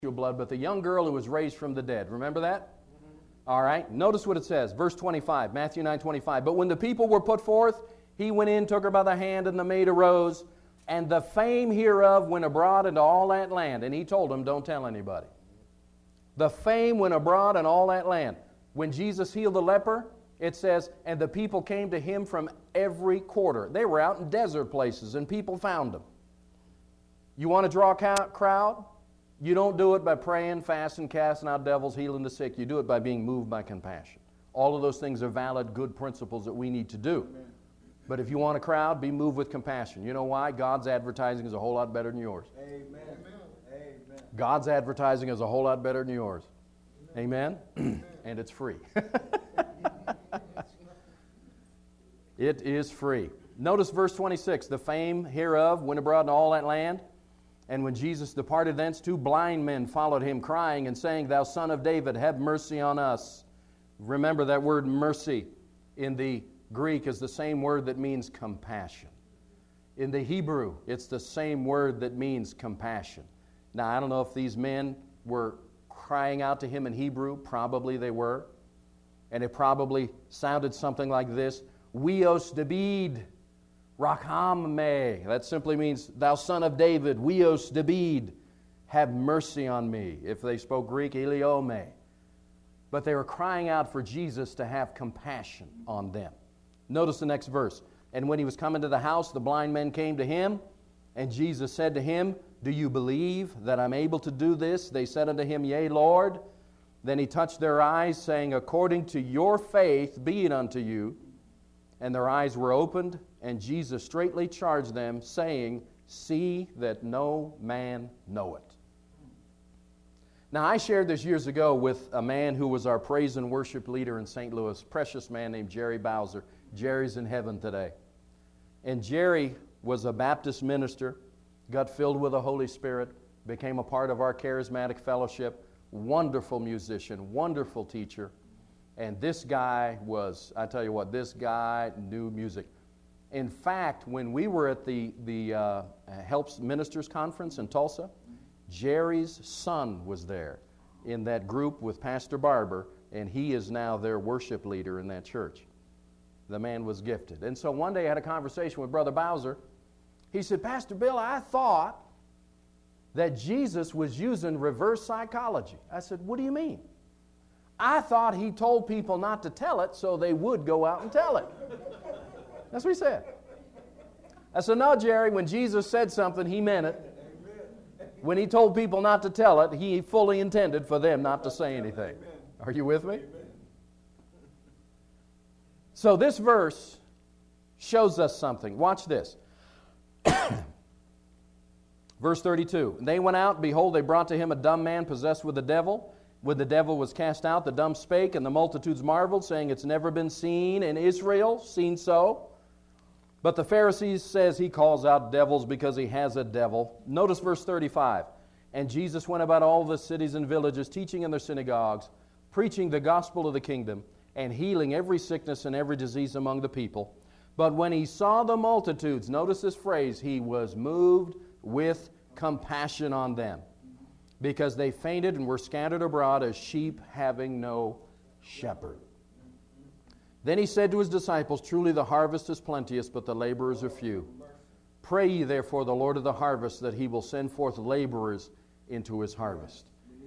blood, but the young girl who was raised from the dead. Remember that? All right. Notice what it says. Verse 25, Matthew 9:25. But when the people were put forth, he went in, took her by the hand, and the maid arose. And the fame hereof went abroad into all that land. And he told them, don't tell anybody. The fame went abroad in all that land. When Jesus healed the leper, it says, and the people came to him from every quarter. They were out in desert places, and people found him. You want to draw a crowd? You don't do it by praying, fasting, casting out devils, healing the sick. You do it by being moved by compassion. All of those things are valid, good principles that we need to do. Amen. But if you want a crowd, be moved with compassion. You know why? God's advertising is a whole lot better than yours. Amen. Amen. God's advertising is a whole lot better than yours. Amen? And it's free. It is free. Notice verse 26. The fame hereof went abroad in all that land. And when Jesus departed thence, 2 blind men followed him, crying and saying, Thou Son of David, have mercy on us. Remember that word mercy in the Greek is the same word that means compassion. In the Hebrew, it's the same word that means compassion. Now, I don't know if these men were crying out to him in Hebrew. Probably they were. And it probably sounded something like this. Weos David. Racham me. That simply means, Thou Son of David, Weos David, have mercy on me. If they spoke Greek, Elio me. But they were crying out for Jesus to have compassion on them. Notice the next verse. And when he was coming to the house, the blind men came to him, and Jesus said to him, Do you believe that I'm able to do this? They said unto him, Yea, Lord. Then he touched their eyes, saying, According to your faith be it unto you. And their eyes were opened, and Jesus straightly charged them, saying, See that no man know it. Now, I shared this years ago with a man who was our praise and worship leader in St. Louis, precious man named Jerry Bowser. Jerry's in heaven today. And Jerry was a Baptist minister, got filled with the Holy Spirit, became a part of our charismatic fellowship, wonderful musician, wonderful teacher. And this guy was, I tell you what, this guy knew music. In fact, when we were at the Helps Ministers Conference in Tulsa, Jerry's son was there in that group with Pastor Barber, and he is now their worship leader in that church. The man was gifted. And so one day I had a conversation with Brother Bowser. He said, Pastor Bill, I thought that Jesus was using reverse psychology. I said, what do you mean? I thought he told people not to tell it so they would go out and tell it. That's what he said. I said, no, Jerry, when Jesus said something, he meant it. When he told people not to tell it, he fully intended for them not to say anything. Are you with me? So this verse shows us something. Watch this. Verse 32. They went out, behold, they brought to him a dumb man possessed with a devil. When the devil was cast out, the dumb spake, and the multitudes marveled, saying, It's never been seen in Israel, seen so. But the Pharisees says he calls out devils because he has a devil. Notice verse 35. And Jesus went about all the cities and villages, teaching in their synagogues, preaching the gospel of the kingdom, and healing every sickness and every disease among the people. But when he saw the multitudes, notice this phrase, he was moved with compassion on them, because they fainted and were scattered abroad as sheep having no shepherd. Then he said to his disciples, Truly the harvest is plenteous, but the laborers are few. Pray ye therefore the Lord of the harvest that he will send forth laborers into his harvest.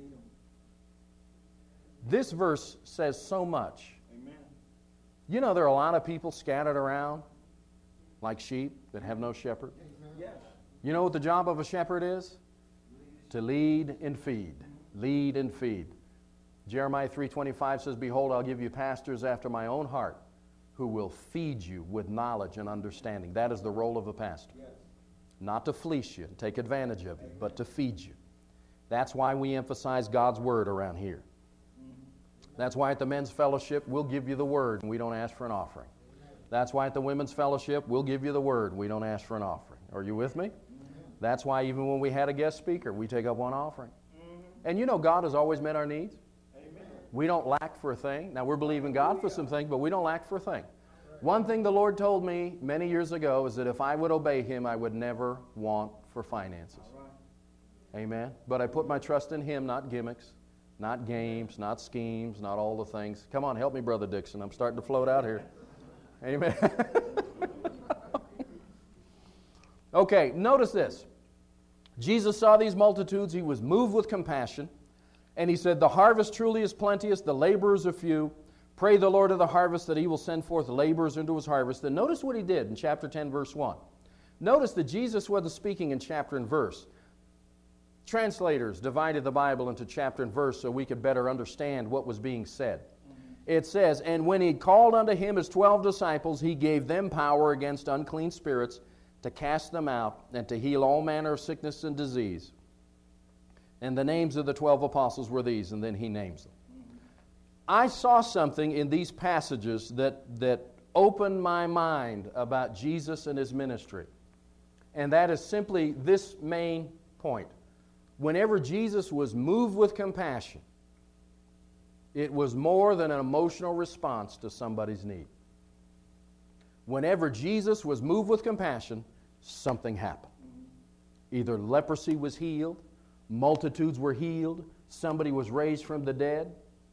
This verse says so much. Amen. You know there are a lot of people scattered around like sheep that have no shepherd. Yes. You know what the job of a shepherd is? To lead and feed. Lead and feed. Jeremiah 3:25 says, Behold, I'll give you pastors after my own heart who will feed you with knowledge and understanding. That is the role of a pastor. Yes. Not to fleece you and take advantage of you, but to feed you. That's why we emphasize God's Word around here. That's why at the men's fellowship, we'll give you the Word and we don't ask for an offering. That's why at the women's fellowship, we'll give you the Word and we don't ask for an offering. Are you with me? That's why even when we had a guest speaker, we take up one offering. And you know God has always met our needs. Amen. We don't lack for a thing. Now we're believing God for some things, but we don't lack for a thing. One thing the Lord told me many years ago is that if I would obey Him, I would never want for finances. Amen. But I put my trust in Him, not gimmicks, not games, not schemes, not all the things. Come on, help me, Brother Dixon. I'm starting to float out here. Amen. Okay, notice this. Jesus saw these multitudes. He was moved with compassion. And He said, the harvest truly is plenteous, the laborers are few. Pray the Lord of the harvest that He will send forth laborers into His harvest. And notice what He did in chapter 10, verse 1. Notice that Jesus wasn't speaking in chapter and verse. Translators divided the Bible into chapter and verse so we could better understand what was being said. It says, and when He called unto Him His 12 disciples, He gave them power against unclean spirits to cast them out and to heal all manner of sickness and disease. And the names of the 12 apostles were these, and then He names them. I saw something in these passages that opened my mind about Jesus and His ministry. And that is simply this main point. Whenever Jesus was moved with compassion, it was more than an emotional response to somebody's need. Whenever Jesus was moved with compassion, something happened. Either leprosy was healed, multitudes were healed, somebody was raised from the dead.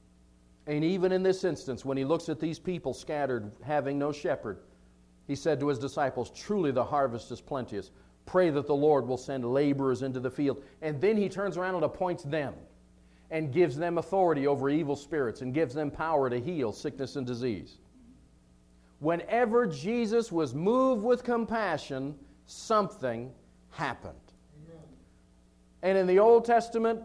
And even in this instance, when He looks at these people scattered, having no shepherd, He said to His disciples, truly the harvest is plenteous. Pray that the Lord will send laborers into the field. And then He turns around and appoints them and gives them authority over evil spirits and gives them power to heal sickness and disease. Whenever Jesus was moved with compassion, something happened. Amen. And in the Old Testament,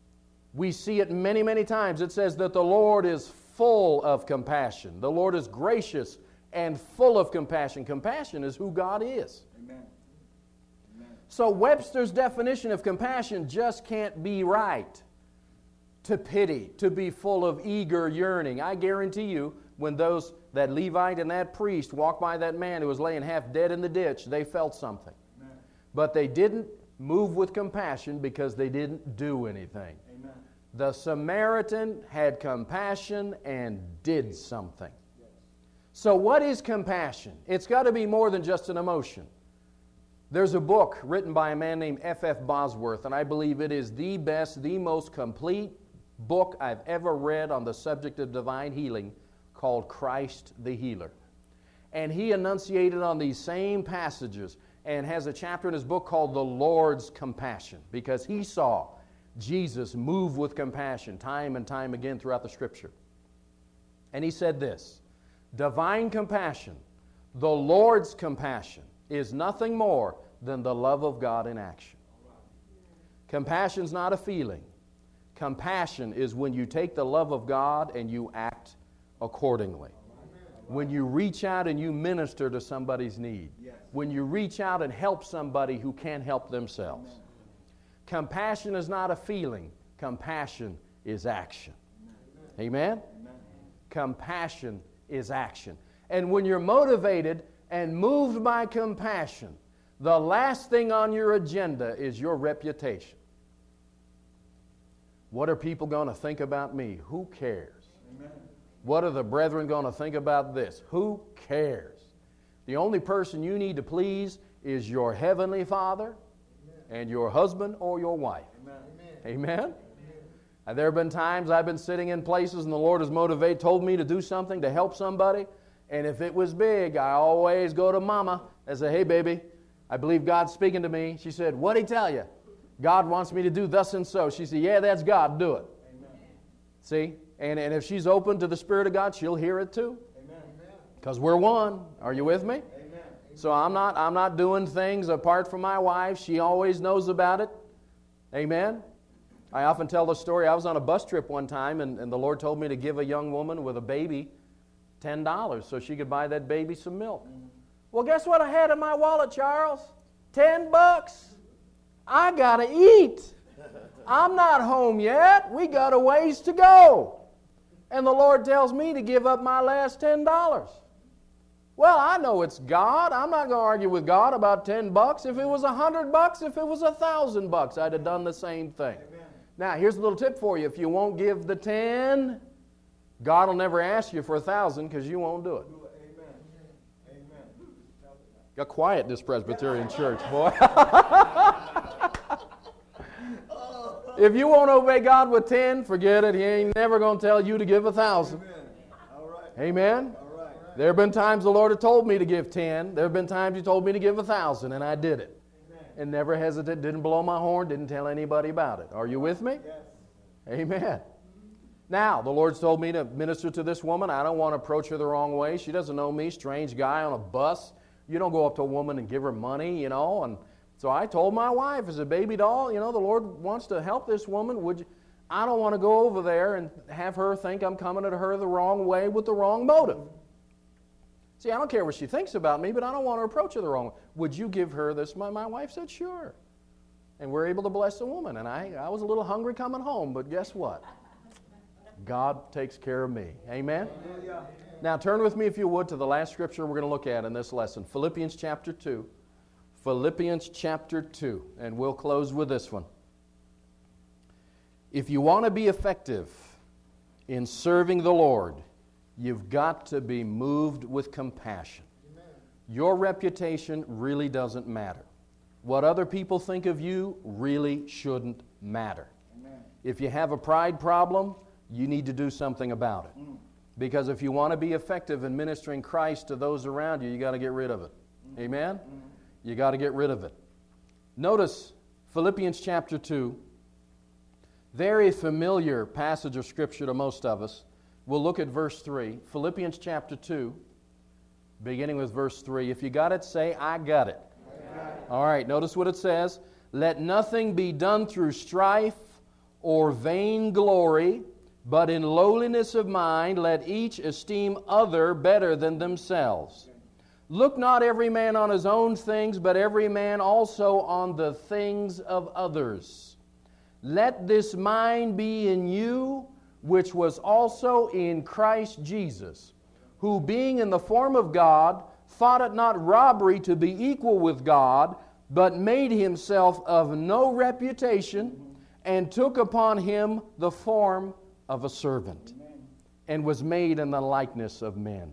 we see it many, many times. It says that the Lord is full of compassion. The Lord is gracious and full of compassion. Compassion is who God is. Amen. Amen. So Webster's definition of compassion just can't be right. To pity, to be full of eager yearning. I guarantee you, when that Levite and that priest walked by that man who was laying half dead in the ditch, they felt something. Amen. But they didn't move with compassion because they didn't do anything. Amen. The Samaritan had compassion and did something. Yes. So what is compassion? It's got to be more than just an emotion. There's a book written by a man named F.F. Bosworth, and I believe it is the best, the most complete book I've ever read on the subject of divine healing, called Christ the Healer. And he enunciated on these same passages and has a chapter in his book called The Lord's Compassion, because he saw Jesus move with compassion time and time again throughout the Scripture. And he said this, divine compassion, the Lord's compassion, is nothing more than the love of God in action. Compassion's not a feeling. Compassion is when you take the love of God and you act accordingly. When you reach out and you minister to somebody's need. Yes. When you reach out and help somebody who can't help themselves. Amen. Compassion is not a feeling. Compassion is action. Amen? Amen. Compassion is action. And when you're motivated and moved by compassion, the last thing on your agenda is your reputation. What are people going to think about me? Who cares? Amen. What are the brethren going to think about this? Who cares? The only person you need to please is your heavenly Father and your husband or your wife. Amen. Amen? And there have been times I've been sitting in places and the Lord has told me to do something to help somebody. And if it was big, I always go to Mama and say, hey, baby, I believe God's speaking to me. She said, what'd He tell you? God wants me to do thus and so. She said, yeah, that's God. Do it. Amen. See? And if she's open to the Spirit of God, she'll hear it too. Amen. Because we're one. Are you with me? Amen. So I'm not doing things apart from my wife. She always knows about it. Amen? I often tell the story. I was on a bus trip one time, and the Lord told me to give a young woman with a baby $10 so she could buy that baby some milk. Well, guess what I had in my wallet, Charles? $10. I got to eat. I'm not home yet. We got a ways to go. And the Lord tells me to give up my last $10. Well, I know it's God. I'm not going to argue with God about $10. If it was $100, if it was $1,000, I'd have done the same thing. Amen. Now, here's a little tip for you. If you won't give the 10, God will never ask you for 1,000 because you won't do it. Amen. Amen. Got quiet in this Presbyterian church, boy. If you won't obey God with 10, forget it. He ain't never going to tell you to give 1,000. Amen. All right. Amen? All right. There have been times the Lord has told me to give 10. There have been times He told me to give 1,000, and I did it. Amen. And never hesitated, didn't blow my horn, didn't tell anybody about it. Are you with me? Yes. Amen. Now, the Lord's told me to minister to this woman. I don't want to approach her the wrong way. She doesn't know me, strange guy on a bus. You don't go up to a woman and give her money, and so I told my wife, as a baby doll, the Lord wants to help this woman. I don't want to go over there and have her think I'm coming at her the wrong way with the wrong motive. See, I don't care what she thinks about me, but I don't want to approach her the wrong way. Would you give her this? My wife said, sure. And we're able to bless the woman. And I was a little hungry coming home, but guess what? God takes care of me. Amen? Hallelujah. Now turn with me, if you would, to the last scripture we're going to look at in this lesson. Philippians chapter 2. Philippians chapter 2. And we'll close with this one. If you want to be effective in serving the Lord, you've got to be moved with compassion. Amen. Your reputation really doesn't matter. What other people think of you really shouldn't matter. Amen. If you have a pride problem, you need to do something about it. Because if you want to be effective in ministering Christ to those around you, you got to get rid of it. Amen? You got to get rid of it. Notice Philippians chapter 2. Very familiar passage of Scripture to most of us. We'll look at verse 3. Philippians chapter 2, beginning with verse 3. If you got it, say, I got it. All right, notice what it says. Let nothing be done through strife or vain glory, but in lowliness of mind let each esteem other better than themselves. Look not every man on his own things, but every man also on the things of others. Let this mind be in you, which was also in Christ Jesus, who being in the form of God, thought it not robbery to be equal with God, but made himself of no reputation, and took upon him the form of a servant, and was made in the likeness of men.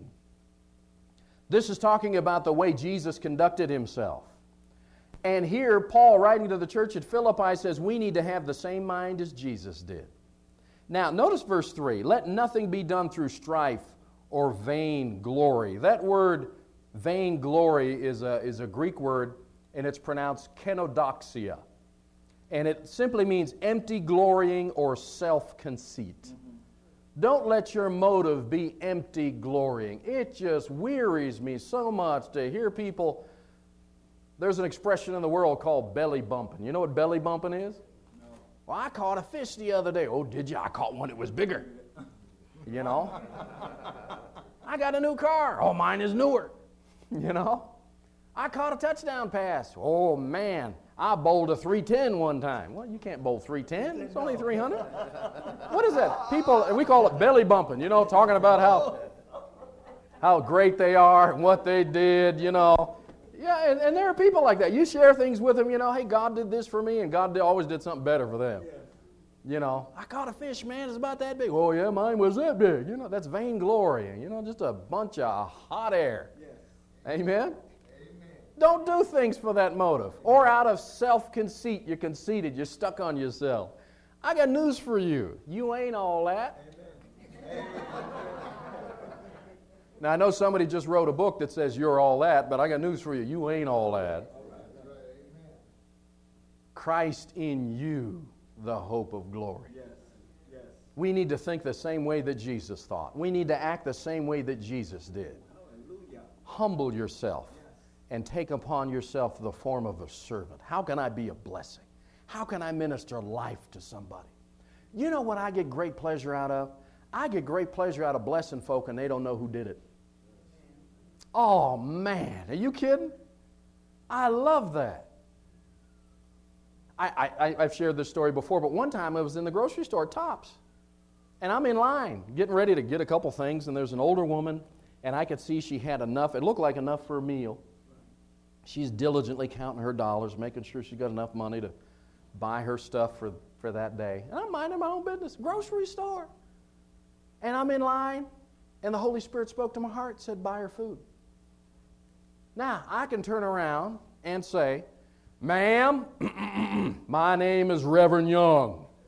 This is talking about the way Jesus conducted himself. And here, Paul, writing to the church at Philippi, says we need to have the same mind as Jesus did. Now, notice verse 3. Let nothing be done through strife or vain glory. That word, vain glory, is a Greek word, and it's pronounced kenodoxia. And it simply means empty glorying or self-conceit. Don't let your motive be empty glorying. It just wearies me so much to hear people. There's an expression in the world called belly bumping. You know what belly bumping is? No. Well, I caught a fish the other day. Oh, did you? I caught one that was bigger. You know? I got a new car. Oh, mine is newer. You know? I caught a touchdown pass. Oh, man. I bowled a 310 one time. Well, you can't bowl 310. It's only 300. What is that? People, we call it belly bumping, talking about how great they are and what they did, Yeah, and there are people like that. You share things with them, hey, God did this for me, and God always did something better for them. I caught a fish, man, it's about that big. Oh, yeah, mine was that big. That's vainglory, just a bunch of hot air. Yes. Amen? Don't do things for that motive. Or out of self-conceit, you're conceited, you're stuck on yourself. I got news for you. You ain't all that. Now, I know somebody just wrote a book that says you're all that, but I got news for you. You ain't all that. Christ in you, the hope of glory. Yes. Yes. We need to think the same way that Jesus thought. We need to act the same way that Jesus did. Hallelujah. Humble yourself and take upon yourself the form of a servant. How can I be a blessing? How can I minister life to somebody? You know what I get great pleasure out of? I get great pleasure out of blessing folk and they don't know who did it. Oh, man. Are you kidding? I love that. I've shared this story before, but one time I was in the grocery store, Tops, and I'm in line getting ready to get a couple things, and there's an older woman, and I could see she had enough. It looked like enough for a meal. She's diligently counting her dollars, making sure she's got enough money to buy her stuff for that day. And I'm minding my own business, grocery store. And I'm in line, and the Holy Spirit spoke to my heart and said, buy her food. Now, I can turn around and say, ma'am, my name is Reverend Young.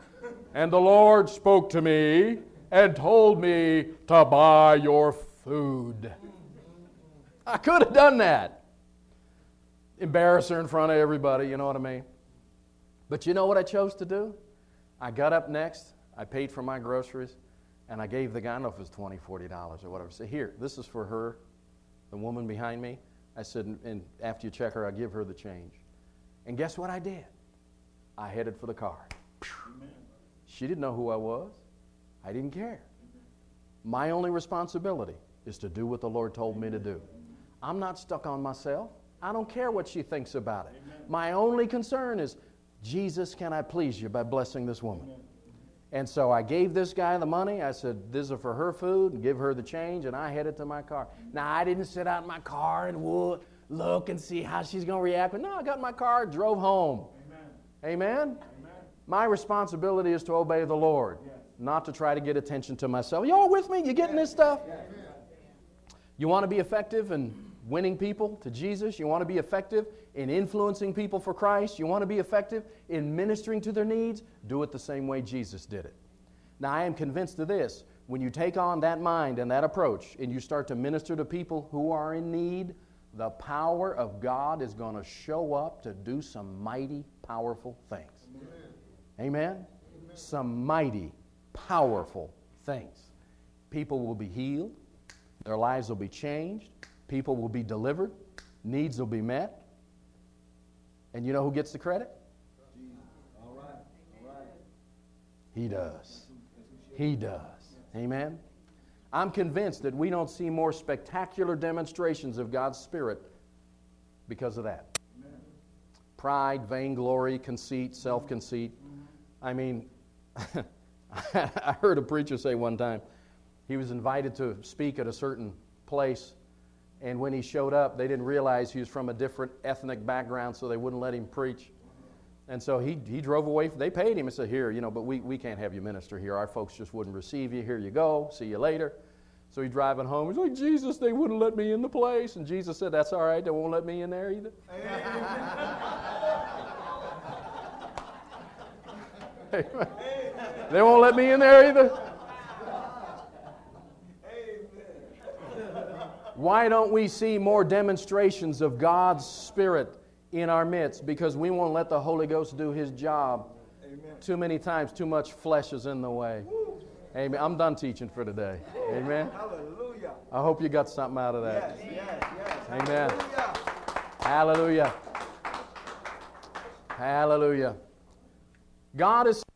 And the Lord spoke to me and told me to buy your food. I could have done that. Embarrass her in front of everybody, you know what I mean? But you know what I chose to do? I got up next, I paid for my groceries, and I gave the guy, I don't know if it was $20, $40 or whatever. I said, here, this is for her, the woman behind me. I said, and after you check her, I'll give her the change. And guess what I did? I headed for the car. Amen. She didn't know who I was. I didn't care. My only responsibility is to do what the Lord told me to do. I'm not stuck on myself. I don't care what she thinks about it. Amen. My only concern is, Jesus, can I please you by blessing this woman? Amen. And so I gave this guy the money. I said, this is for her food, and give her the change, and I headed to my car. Now, I didn't sit out in my car and look and see how she's going to react. But no, I got in my car, drove home. Amen? Amen? My responsibility is to obey the Lord, not to try to get attention to myself. You all with me? You getting this stuff? You want to be effective in winning people to Jesus? You want to be effective in influencing people for Christ? You want to be effective in ministering to their needs? Do it the same way Jesus did it. Now, I am convinced of this. When you take on that mind and that approach and you start to minister to people who are in need, the power of God is going to show up to do some mighty, powerful things. Amen? Amen? Some mighty, powerful things. People will be healed. Their lives will be changed. People will be delivered. Needs will be met. And you know who gets the credit? All right. All right. He does. He does. Amen? I'm convinced that we don't see more spectacular demonstrations of God's Spirit because of that. Amen. Pride, vainglory, conceit, self-conceit. I mean, I heard a preacher say one time, he was invited to speak at a certain place, and when he showed up, they didn't realize he was from a different ethnic background, so they wouldn't let him preach. And so he drove away. They paid him and said, here, but we can't have you minister here. Our folks just wouldn't receive you. Here you go. See you later. So he's driving home. He's like, Jesus, they wouldn't let me in the place. And Jesus said, that's all right. They won't let me in there either. They won't let me in there either. Why don't we see more demonstrations of God's Spirit in our midst? Because we won't let the Holy Ghost do His job. Amen. Too many times, too much flesh is in the way. Woo. Amen. I'm done teaching for today. Amen. Hallelujah. I hope you got something out of that. Yes. Amen. Hallelujah. Hallelujah. God is